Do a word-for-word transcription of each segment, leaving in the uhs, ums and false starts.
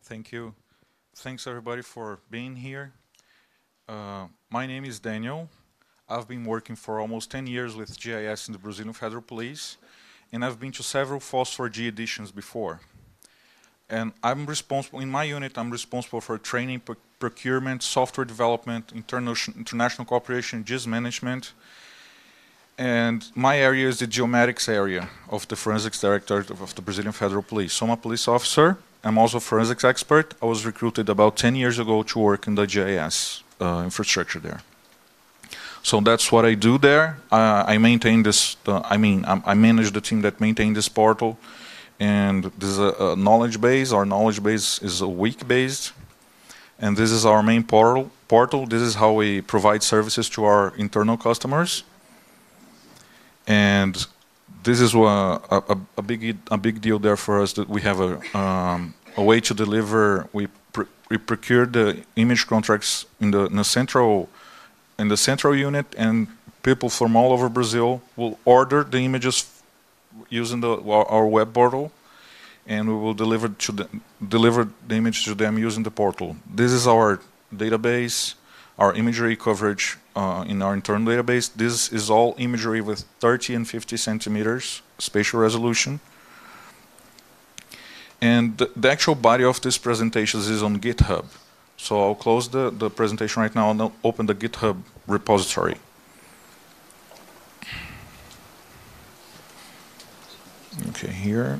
Thank you. Thanks everybody for being here. Uh, my name is Daniel. I've been working for almost ten years with G I S in the Brazilian Federal Police, and I've been to several FOSS four G editions before. And I'm responsible, in my unit, I'm responsible for training, pro procurement, software development, interna international cooperation, G I S management. And my area is the geomatics area of the Forensics Directorate of the Brazilian Federal Police. So I'm a police officer. I'm also a forensics expert. I was recruited about ten years ago to work in the G I S uh, infrastructure there. So that's what I do there. Uh, I maintain this, uh, I mean, I'm, I manage the team that maintain this portal. And this is a, a knowledge base. Our knowledge base is a week based. And this is our main portal. portal. This is how we provide services to our internal customers. And this is a, a, a, big, a big deal there for us that we have a, um, a way to deliver. We, pr we procure the image contracts in the, in the central in the central unit, and people from all over Brazil will order the images using the, our web portal, and we will deliver to the, deliver the image to them using the portal. This is our database, our imagery coverage uh, in our internal database. This is all imagery with thirty and fifty centimeters spatial resolution. And the, the actual body of this presentation is on GitHub. So I'll close the, the presentation right now and I'll open the GitHub repository. Okay, here.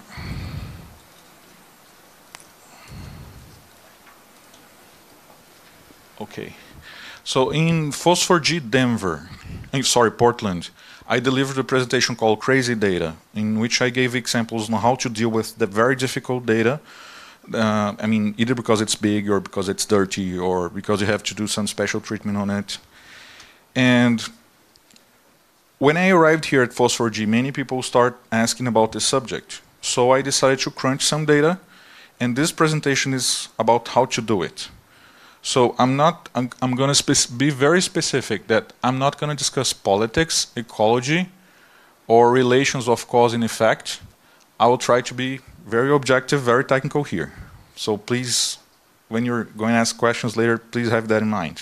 Okay. So in FOSS four G Denver, sorry, Portland, I delivered a presentation called Crazy Data, in which I gave examples on how to deal with the very difficult data. Uh, I mean, either because it's big or because it's dirty or because you have to do some special treatment on it. And when I arrived here at FOSS four G, many people start asking about this subject. So I decided to crunch some data, and this presentation is about how to do it. So I'm not, I'm, I'm going to be very specific that I'm not going to discuss politics, ecology, or relations of cause and effect. I will try to be very objective, very technical here. So please, when you're going to ask questions later, please have that in mind.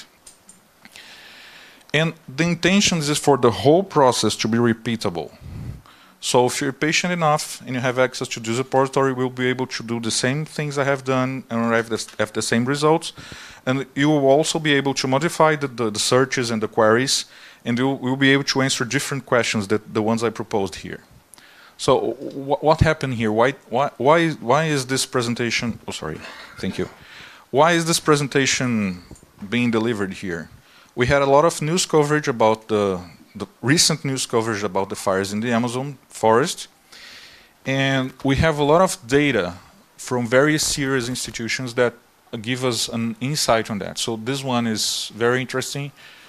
And the intention is for the whole process to be repeatable. So if you're patient enough and you have access to this repository, we'll be able to do the same things I have done and arrive at the same results. And you will also be able to modify the, the, the searches and the queries, and you will be able to answer different questions that the ones I proposed here. So wh what happened here? Why, why, why, why is this presentation, oh sorry, thank you. Why is this presentation being delivered here? We had a lot of news coverage about the, the recent news coverage about the fires in the Amazon forest. And we have a lot of data from various serious institutions that give us an insight on that. So this one is very interesting.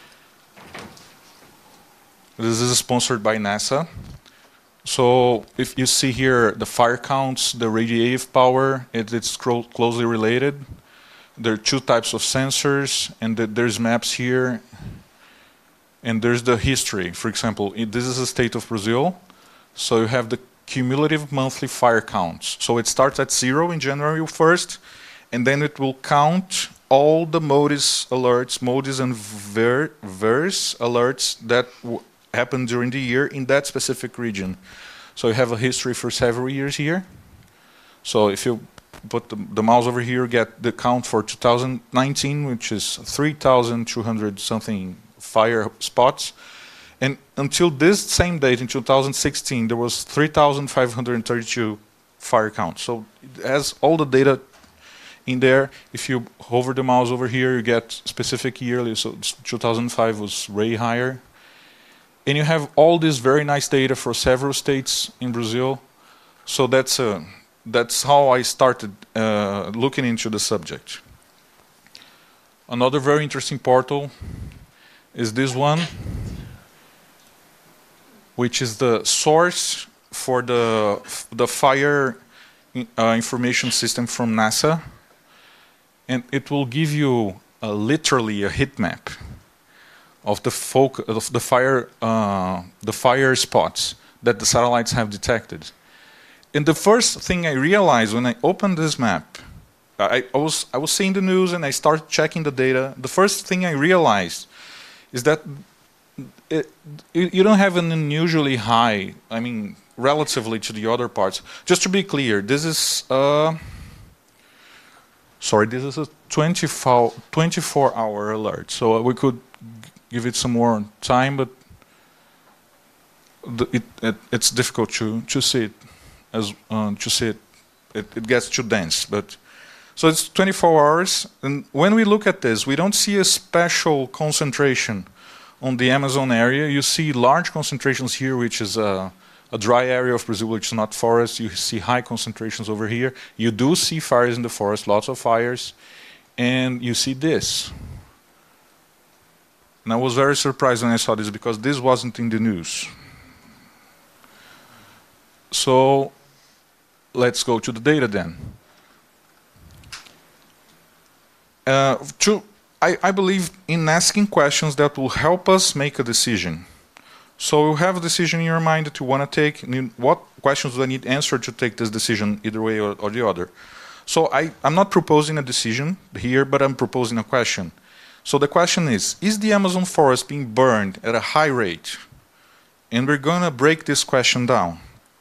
This is sponsored by NASA. So if you see here the fire counts, the radiative power, it, it's closely related. There are two types of sensors, and the, there's maps here. And there's the history. For example, it, this is the state of Brazil. So you have the cumulative monthly fire counts. So it starts at zero in January first, and then it will count all the MODIS alerts, MODIS and ver, VERS alerts that w happened during the year in that specific region. So you have a history for several years here. So if you put the, the mouse over here, get the count for two thousand nineteen, which is three thousand two hundred something fire spots. And until this same date in two thousand sixteen, there was three thousand five hundred thirty-two fire counts. So it has all the data in there. If you hover the mouse over here, you get specific yearly. So two thousand five was way higher. And you have all this very nice data for several states in Brazil. So that's, uh, that's how I started uh, looking into the subject. Another very interesting portal is this one, which is the source for the, the fire uh, information system from NASA. And it will give you uh, literally a heat map of the, folk, of the, fire, uh, the fire spots that the satellites have detected. And the first thing I realized when I opened this map I, I was I was seeing the news and I started checking the data. The first thing I realized is that it, you you don't have an unusually high, I mean, relatively to the other parts. Just to be clear, this is uh, sorry, this is a twenty-four hour alert. So we could give it some more time, but the, it, it it's difficult to to see it as uh, to see it. it. It gets too dense, but. So it's twenty-four hours, and when we look at this, we don't see a special concentration on the Amazon area. You see large concentrations here, which is a, a dry area of Brazil, which is not forest. You see high concentrations over here. You do see fires in the forest, lots of fires, and you see this. And I was very surprised when I saw this, because this wasn't in the news. So let's go to the data then. Uh, to, I, I believe in asking questions that will help us make a decision. So you have a decision in your mind that you want to take. And what questions do I need answered to take this decision, either way or, or the other? So I, I'm not proposing a decision here, but I'm proposing a question. So the question is, is the Amazon forest being burned at a high rate? And we're going to break this question down.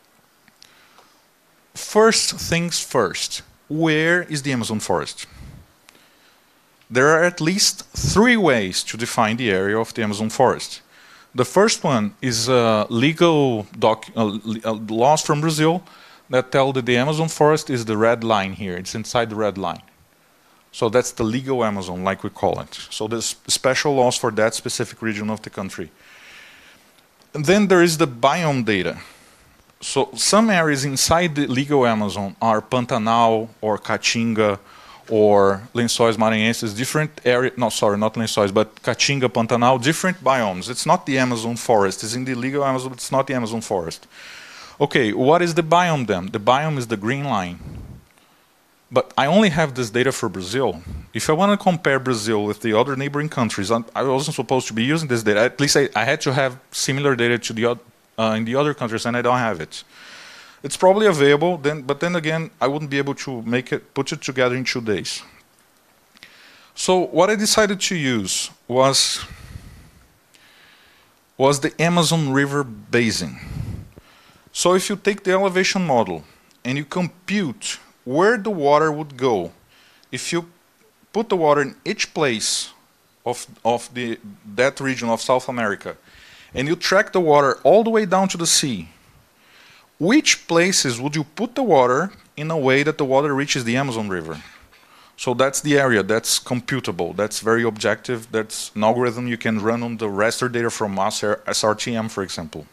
First things first, where is the Amazon forest? There are at least three ways to define the area of the Amazon forest. The first one is uh, legal doc uh, laws from Brazil that tell that the Amazon forest is the red line here. It's inside the red line. So that's the legal Amazon, like we call it. So there's special laws for that specific region of the country. And then there is the biome data. So some areas inside the legal Amazon are Pantanal or Caatinga or Lençóis Maranhenses, different area, no, sorry, not Lençóis, but Caatinga, Pantanal, different biomes. It's not the Amazon forest. It's in the legal Amazon, but it's not the Amazon forest. Okay, what is the biome then? The biome is the green line. But I only have this data for Brazil. If I want to compare Brazil with the other neighboring countries, I wasn't supposed to be using this data. At least I, I had to have similar data to the, uh, in the other countries, and I don't have it. It's probably available, then, but then again, I wouldn't be able to make it, put it together in two days. So what I decided to use was, was the Amazon River Basin. So if you take the elevation model and you compute where the water would go, if you put the water in each place of, of the, that region of South America, and you track the water all the way down to the sea, which places would you put the water in a way that the water reaches the Amazon River? So that's the area, that's computable, that's very objective, that's an algorithm you can run on the raster data from S R T M, for example.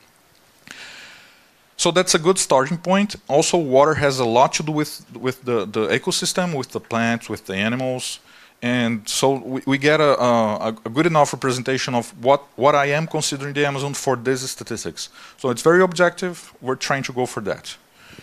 So that's a good starting point. Also, water has a lot to do with, with the, the ecosystem, with the plants, with the animals. And so we, we get a, a, a good enough representation of what, what I am considering the Amazon for these statistics. So it's very objective. We're trying to go for that.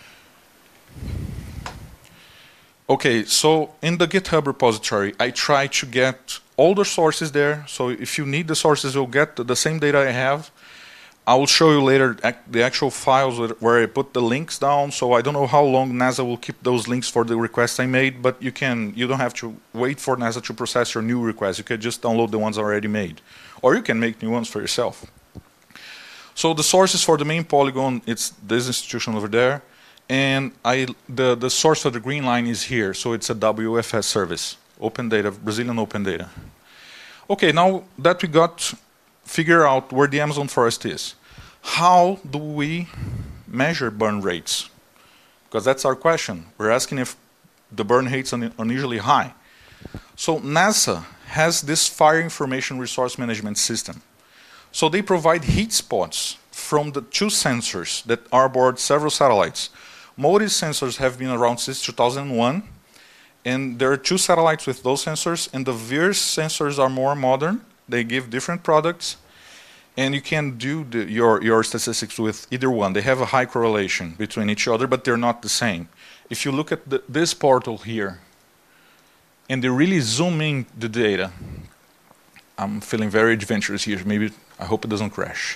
Okay, so in the GitHub repository, I try to get all the sources there. So if you need the sources, you'll get the same data I have. I will show you later the actual files where I put the links down. So I don't know how long NASA will keep those links for the requests I made, but you can you don't have to wait for NASA to process your new requests. You can just download the ones already made, or you can make new ones for yourself. So the sources for the main polygon, it's this institution over there, and I the the source for the green line is here. So it's a W F S service, Open Data, Brazilian Open Data. Okay, now that we got figure out where the Amazon forest is, how do we measure burn rates? Because that's our question. We're asking if the burn rates are unusually high. So NASA has this Fire Information Resource Management System. So they provide heat spots from the two sensors that are aboard several satellites. MODIS sensors have been around since two thousand one, and there are two satellites with those sensors, and the VIRS sensors are more modern. They give different products, and you can do the, your, your statistics with either one. They have a high correlation between each other, but they're not the same. If you look at the, this portal here, and they really zoom in the data, I'm feeling very adventurous here. Maybe, I hope it doesn't crash.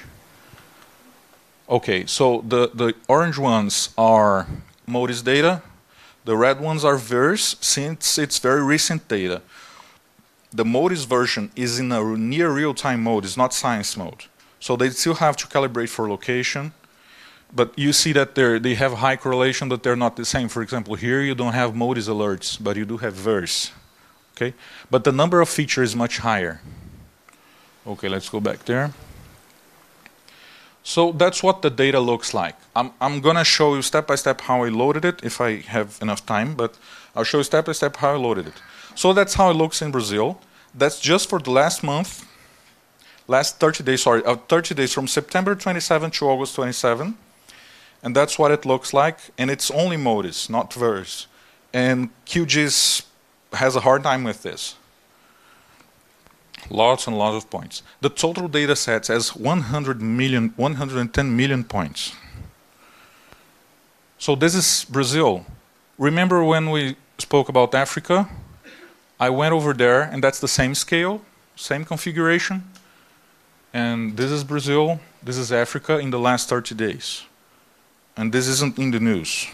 Okay, so the, the orange ones are MODIS data, The red ones are verse, since it's very recent data. The MODIS version is in a near real-time mode, it's not science mode. So they still have to calibrate for location. But you see that they have high correlation, but they're not the same. For example, here you don't have MODIS alerts, but you do have verse. Okay? But the number of features is much higher. Okay, let's go back there. So that's what the data looks like. I'm, I'm going to show you step by step how I loaded it, if I have enough time, but I'll show you step by step how I loaded it. So that's how it looks in Brazil. That's just for the last month, last thirty days, sorry, uh, thirty days from September twenty-seventh to August twenty-seventh. And that's what it looks like. And it's only MODIS, not verse. And Q G I S has a hard time with this. Lots and lots of points. The total data set has one hundred million, one hundred ten million points. So this is Brazil. Remember when we spoke about Africa? I went over there, and that's the same scale, same configuration. And this is Brazil, this is Africa in the last thirty days. And this isn't in the news.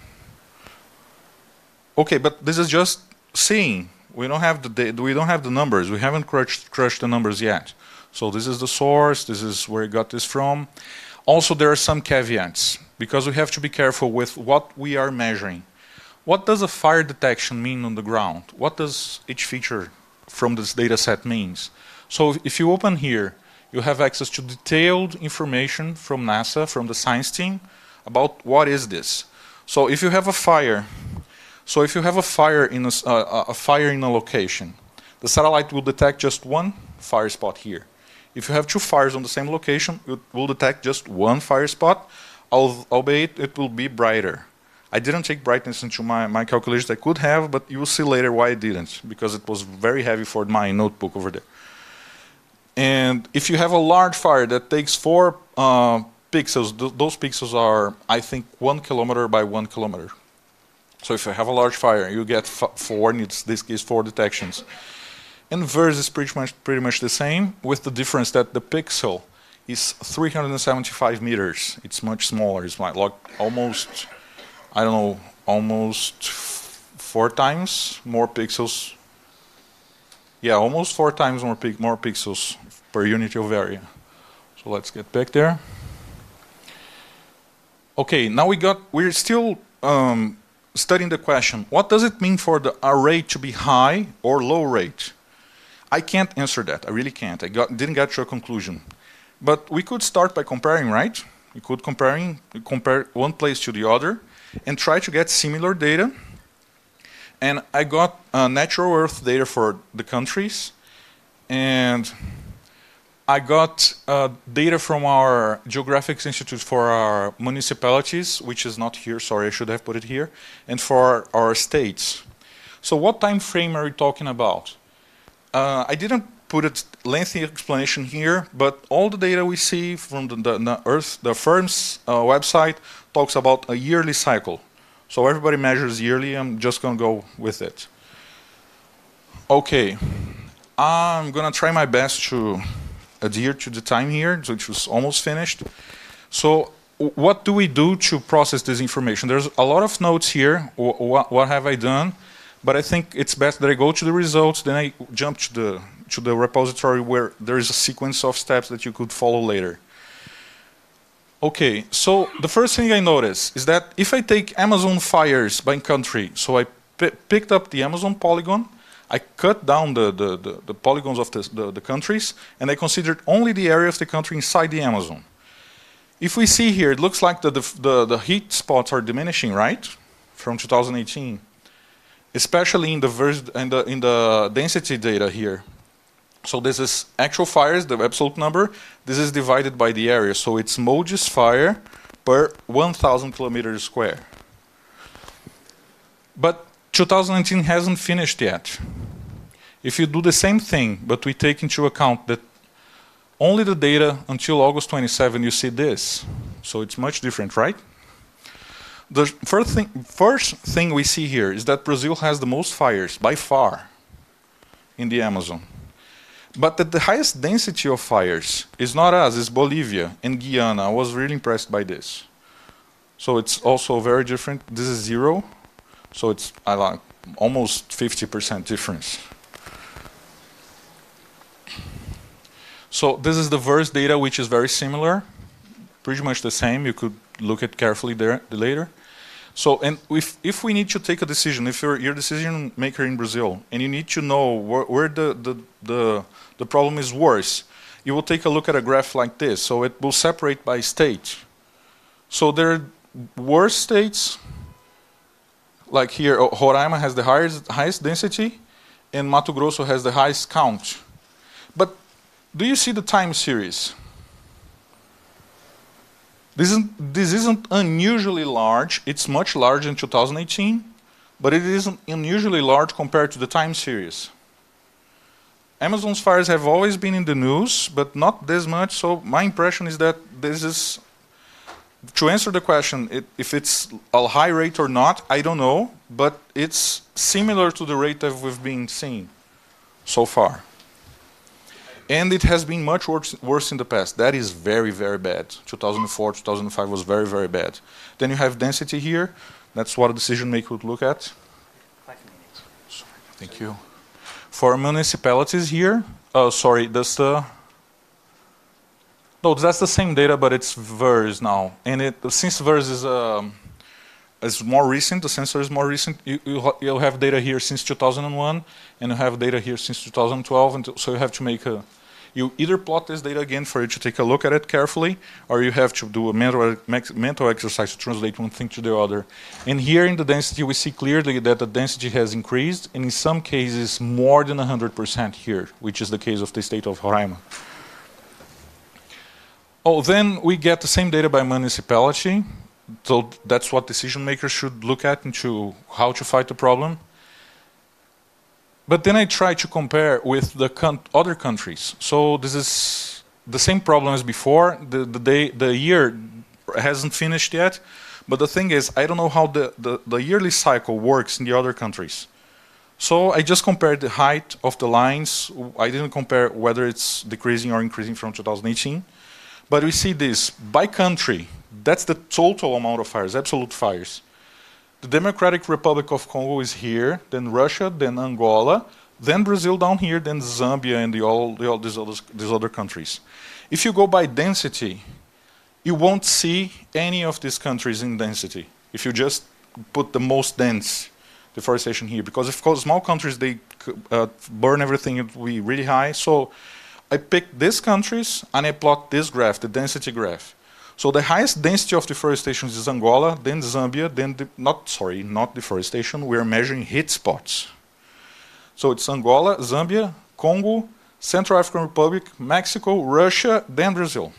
Okay, but this is just seeing. We don't have the we don't have the numbers. We haven't crushed, crushed the numbers yet. So this is the source. This is where I got this from. Also, there are some caveats because we have to be careful with what we are measuring. What does a fire detection mean on the ground? What does each feature from this data set means? So if you open here, you have access to detailed information from NASA, from the science team, about what is this. So if you have a fire, so if you have a fire in a, uh, a fire in a location, the satellite will detect just one fire spot here. If you have two fires on the same location, it will detect just one fire spot, albeit it will be brighter. I didn't take brightness into my, my calculations. I could have, but you will see later why I didn't, because it was very heavy for my notebook over there. And if you have a large fire that takes four uh, pixels, th those pixels are, I think, one kilometer by one kilometer. So if you have a large fire, you get f four, in this case, four detections. And verse is pretty much, pretty much the same, with the difference that the pixel is three hundred seventy-five meters. It's much smaller. It's like, like almost, I don't know, almost four times more pixels. Yeah, almost four times more, pic more pixels per unit of area. So let's get back there. Okay, now we got, we're still um, studying the question, what does it mean for the array to be high or low rate? I can't answer that, I really can't. I got, didn't get to a conclusion. But we could start by comparing, right? We could comparing, compare one place to the other and try to get similar data. And I got uh, natural earth data for the countries, and I got uh, data from our Geographic Institute for our municipalities, which is not here, sorry, I should have put it here, and for our states. So what time frame are we talking about? Uh, I didn't put a lengthy explanation here, but all the data we see from the, the, the Earth, the firm's uh, website talks about a yearly cycle. So everybody measures yearly, I'm just going to go with it. Okay, I'm going to try my best to adhere to the time here, which was almost finished. So what do we do to process this information? There's a lot of notes here, what, what have I done, but I think it's best that I go to the results, then I jump to the, to the repository where there is a sequence of steps that you could follow later. Okay, so the first thing I notice is that if I take Amazon fires by country, so I picked up the Amazon polygon, I cut down the, the, the, the polygons of the, the, the countries, and I considered only the area of the country inside the Amazon. If we see here, it looks like the, the, the, the heat spots are diminishing, right? From two thousand eighteen. Especially in the, vers in, the, in the density data here. So this is actual fires, the absolute number. This is divided by the area. So it's MODIS fire per one thousand kilometers square. But two thousand nineteen hasn't finished yet. If you do the same thing, but we take into account that only the data until August twenty-seventh, you see this. So it's much different, right? The first thing, first thing we see here is that Brazil has the most fires, by far, in the Amazon. But that the highest density of fires is not us, it's Bolivia and Guyana. I was really impressed by this. So it's also very different. This is zero. So it's I like almost fifty percent difference. So this is the verse data, which is very similar, pretty much the same. You could look at carefully there later. So, and if if we need to take a decision, if you're you're a decision maker in Brazil and you need to know where, where the, the the the problem is worse, you will take a look at a graph like this. So it will separate by state. So there are worse states, like here, Roraima has the highest highest density, and Mato Grosso has the highest count. But do you see the time series? This isn't, this isn't unusually large. It's much larger in two thousand eighteen, but it isn't unusually large compared to the time series. Amazon's fires have always been in the news, but not this much. So my impression is that this is, to answer the question, it, if it's a high rate or not, I don't know, but it's similar to the rate that we've been seeing so far. And it has been much worse, worse in the past. That is very, very bad. two thousand four, two thousand five was very, very bad. Then you have density here. That's what a decision maker would look at. Five minutes. Sorry, thank you. For municipalities here, oh, sorry, that's the, no, that's the same data, but it's V E R S now. And it, since V E R S is, um, is more recent, the sensor is more recent, you, you, you'll have data here since two thousand one, and you have data here since two thousand twelve, and so you have to make a, you either plot this data again for you to take a look at it carefully, or you have to do a mental, mental exercise to translate one thing to the other. And here in the density, we see clearly that the density has increased, and in some cases more than one hundred percent here, which is the case of the state of Roraima. Oh, then we get the same data by municipality. So that's what decision makers should look at into how to fight the problem. But then I try to compare with the other countries. So this is the same problem as before. The, the, day, the year hasn't finished yet. But the thing is, I don't know how the, the, the yearly cycle works in the other countries. So I just compared the height of the lines. I didn't compare whether it's decreasing or increasing from two thousand eighteen. But we see this by country. That's the total amount of fires, absolute fires. The Democratic Republic of Congo is here, then Russia, then Angola, then Brazil down here, then Zambia and the, all, the, all these, other, these other countries. If you go by density, you won't see any of these countries in density. If you just put the most dense deforestation here, because of course small countries, they uh, burn everything, it will be really high. So I picked these countries and I plot this graph, the density graph. So the highest density of deforestation is Angola, then Zambia, then the, not sorry, not deforestation. We are measuring heat spots. So it's Angola, Zambia, Congo, Central African Republic, Mexico, Russia, then Brazil.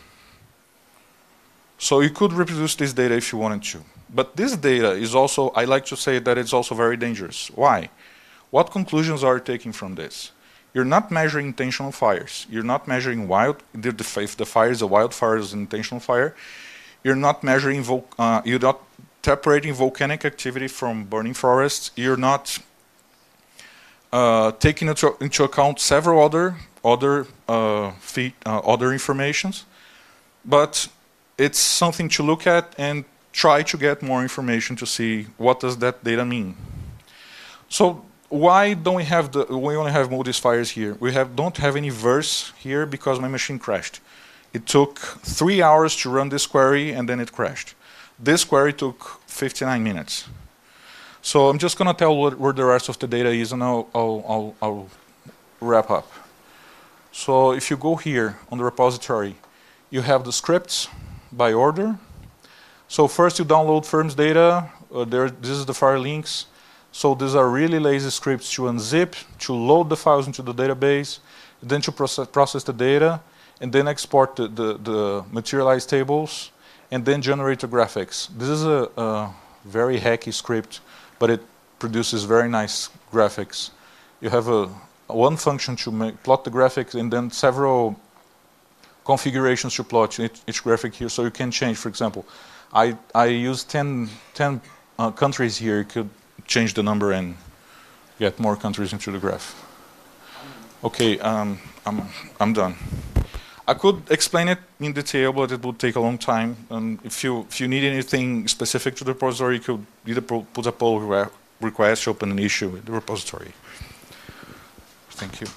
So you could reproduce this data if you wanted to. But this data is also, I like to say that it's also very dangerous. Why? What conclusions are you taking from this? You're not measuring intentional fires. You're not measuring wild, if the fire is a wildfire, is an intentional fire. You're not measuring, uh, you're not separating volcanic activity from burning forests. You're not uh, taking into, into account several other other uh, feet, uh, other informations. But it's something to look at and try to get more information to see what does that data mean. So why don't we have the, we only have Moody's fires here? We have, don't have any V E R S here because my machine crashed. It took three hours to run this query and then it crashed. This query took fifty-nine minutes. So I'm just going to tell what, where the rest of the data is and I'll, I'll, I'll, I'll wrap up. So if you go here on the repository, you have the scripts by order. So first you download firms data. Uh, there, this is the file links. So these are really lazy scripts to unzip, to load the files into the database, then to process, process the data, and then export the, the, the materialized tables, and then generate the graphics. This is a, a very hacky script, but it produces very nice graphics. You have a, one function to make, plot the graphics, and then several configurations to plot each, each graphic here, so you can change, for example. I, I use ten, ten uh, countries here. You could change the number and get more countries into the graph. Okay, um, I'm, I'm done. I could explain it in detail, but it would take a long time. And if you, if you need anything specific to the repository, you could either put a pull request, open an issue with the repository. Thank you.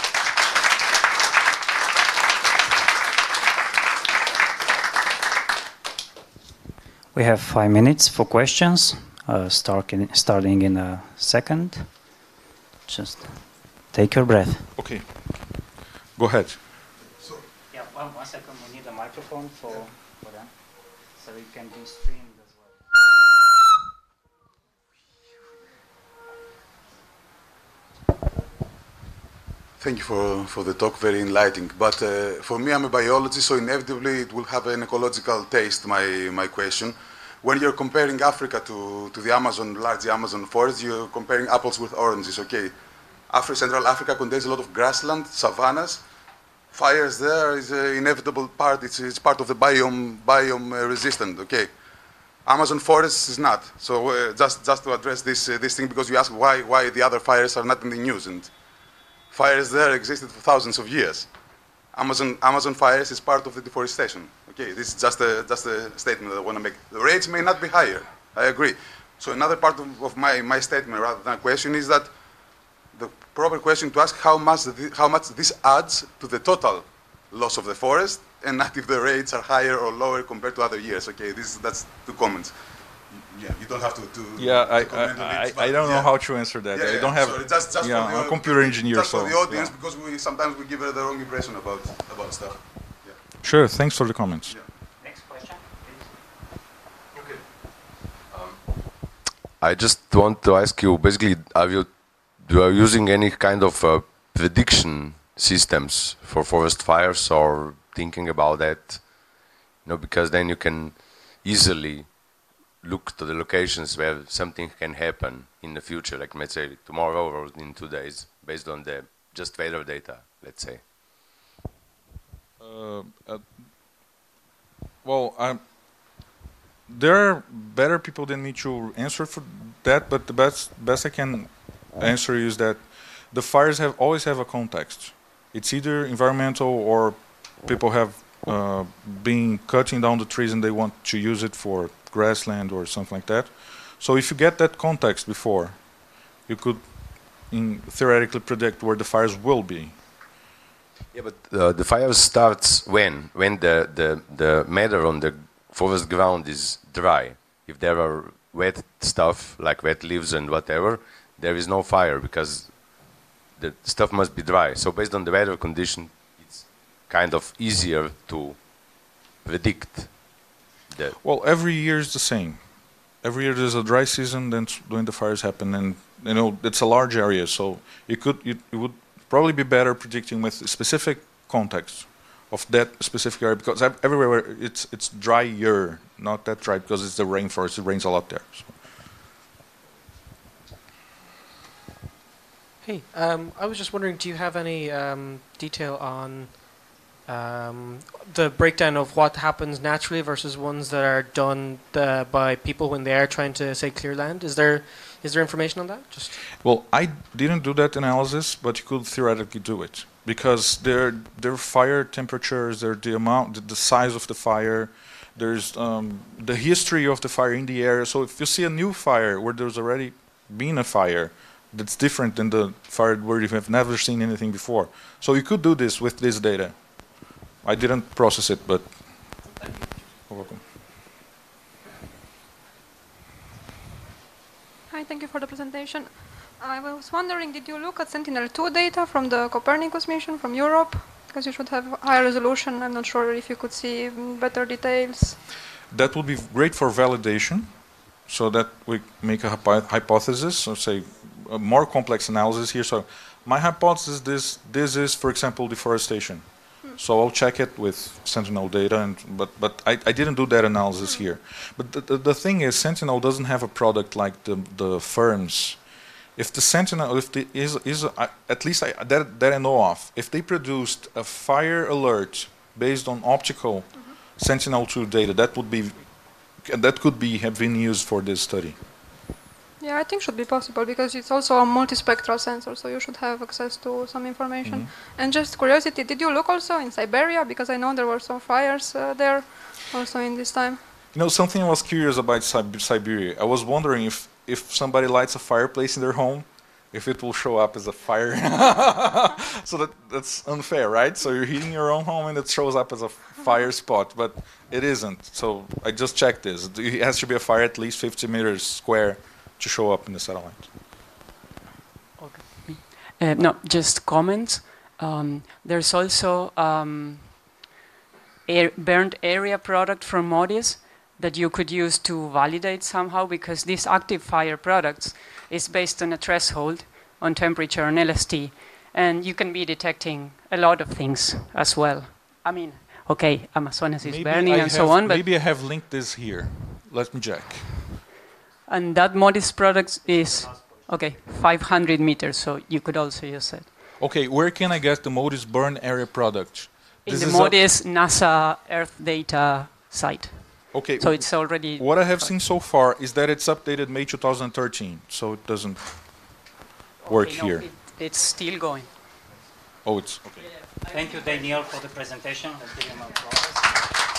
We have five minutes for questions, uh, start in, starting in a second. Just take your breath. Okay, go ahead. So, yeah, one, one second, we need a microphone for, for that, so it can be streamed as well. Thank you for, for the talk, very enlightening. But uh, for me, I'm a biologist, so inevitably it will have an ecological taste, my, my question. When you're comparing Africa to, to the Amazon, large Amazon forest, you're comparing apples with oranges, okay? Afri- Central Africa contains a lot of grassland, savannas. Fires there is an inevitable part, it's, it's part of the biome, biome uh, resistant, okay? Amazon forest is not. So uh, just, just to address this, uh, this thing, because you ask why, why the other fires are not in the news. And fires there existed for thousands of years. Amazon, Amazon fires is part of the deforestation. Okay, this is just a, just a statement that I want to make. The rates may not be higher, I agree. So another part of, of my, my statement, rather than a question, is that the proper question to ask how much, the, how much this adds to the total loss of the forest, and not if the rates are higher or lower compared to other years. Okay, this, that's two comments. Yeah, you don't have to. to yeah, to I, comment I, on it, I, I don't yeah. know how to answer that. Yeah, I yeah, don't have. sorry, just, just yeah, for the, I'm a computer engineer, just so for the audience, yeah. because we sometimes we give uh, the wrong impression about about stuff. Yeah. Sure. Thanks for the comments. Yeah. Next question, please. Okay. Um, I just want to ask you, basically, are you, you are using any kind of uh, prediction systems for forest fires, or thinking about that? You know, because then you can easily look to the locations where something can happen in the future, like let's say tomorrow or in two days, based on the just weather data, let's say. Uh, uh, well, I'm, there are better people than me to answer for that, but the best best I can answer is that the fires have always have a context. It's either environmental or people have uh, been cutting down the trees and they want to use it for grassland or something like that. So if you get that context before, you could in theoretically predict where the fires will be. Yeah, but uh, the fire starts when? When the, the, the matter on the forest ground is dry. If there are wet stuff, like wet leaves and whatever, there is no fire because the stuff must be dry. So based on the weather condition, it's kind of easier to predict that. Well, every year is the same. Every year there's a dry season, then when the fires happen, and you know it's a large area, so it could it, it would probably be better predicting with specific context of that specific area, because everywhere it's it's drier, not that dry because it's the rainforest. It rains a lot there. So. Hey, um, I was just wondering, do you have any um, detail on um, the breakdown of what happens naturally versus ones that are done uh, by people when they are trying to, say, clear land? Is there is there information on that? Just well, I didn't do that analysis, but you could theoretically do it because there there are fire temperatures, there the amount, the, the size of the fire, there's um, the history of the fire in the area. So if you see a new fire where there's already been a fire, that's different than the fire where you have never seen anything before. So you could do this with this data. I didn't process it, but you're welcome. Hi, thank you for the presentation. I was wondering, did you look at Sentinel two data from the Copernicus mission from Europe? Because you should have higher resolution. I'm not sure if you could see better details. That would be great for validation, so that we make a hypo hypothesis, so say a more complex analysis here. So my hypothesis this this is, for example, deforestation. Hmm. So I'll check it with Sentinel data, and but but I, I didn't do that analysis hmm. here. But the, the the thing is, Sentinel doesn't have a product like the the firms. If the Sentinel, if the is is uh, at least I, that that I know of, if they produced a fire alert based on optical mm-hmm. Sentinel two data, that would be that could be have been used for this study. Yeah, I think should be possible because it's also a multispectral sensor, so you should have access to some information. Mm-hmm. And just curiosity, did you look also in Siberia? Because I know there were some fires uh, there also in this time. You know, something I was curious about Sib Siberia. I was wondering if if somebody lights a fireplace in their home, if it will show up as a fire. So that that's unfair, right? So you're heating your own home and it shows up as a fire spot, but it isn't. So I just checked this. It has to be a fire at least fifty meters square to show up in the satellite. Okay. Uh, no, just comments. Um, there's also um, air, burned area product from Modis that you could use to validate somehow, because these active fire products is based on a threshold on temperature and L S T, and you can be detecting a lot of things as well. I mean, okay, Amazonas is Maybe burning I and so have- on, but maybe I have linked this here. Let me check. and that Modis product is okay, five hundred meters, so you could also use it. Okay, where can I get the Modis burn area product? In This the is up- Modis NASA Earth data site. Okay, So it's already... what I have seen so far is that it's updated May two thousand thirteen, so it doesn't work Okay, no, here. it, it's still going. Oh, it's okay. Thank you, Daniel, for the presentation. Let's give him applause.